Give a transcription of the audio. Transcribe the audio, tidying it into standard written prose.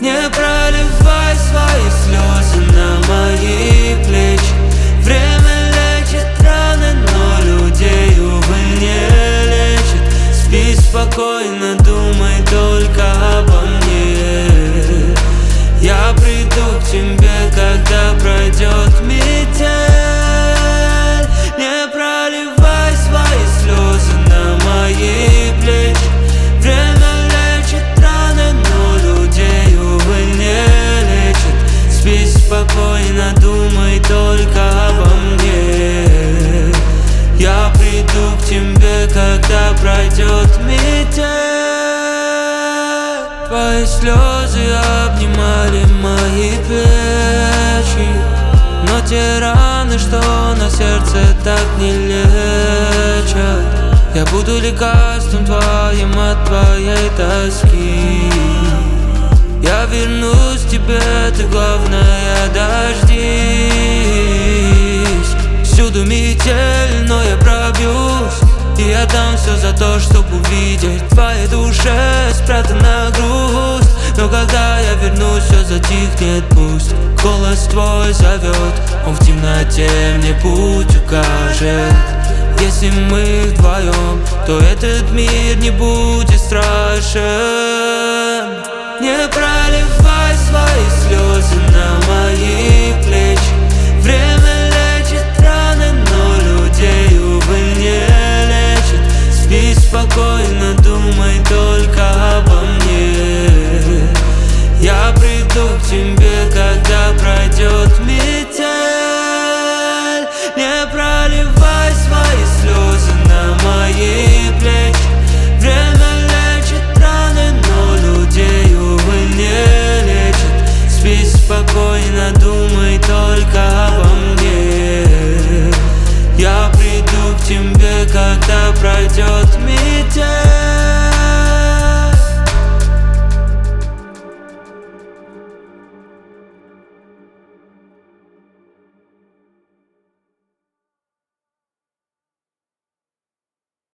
Не проливай свои слезы на мои плечи. Время лечит раны, но людей, увы, не лечит. Спи спокойно, думай только обо мне. Я приду к тебе, когда пройдет метель. Не проливай свои слезы на мои плечи. Время лечит раны, но людей, увы, не лечит. Спи спокойно, думай только обо мне. Я приду к тебе, когда пройдет метель. Твои слезы обнимали мои плечи, но те раны, что на сердце, так не лечат. Я буду лекарством твоим от твоей тоски. Я вернусь к тебе, ты главное дождись. Всюду метель, но я пробьюсь и отдам все за то, чтоб увидеть в твоей душе спрятана грусть. Но когда я вернусь, все затихнет, пусть голос твой зовет. Он в темноте мне путь укажет. Если мы вдвоем, то этот мир не будет страшен. Не проливай свои слезы на мои плечи. Время лечит раны, но людей, увы, не лечит. Спи спокойно, думай только обо мне. Я приду к тебе, когда пройдет метель. Не проливай свои слезы на мои плечи. Время лечит раны, но людей, увы, не лечит. Спи спокойно, думай только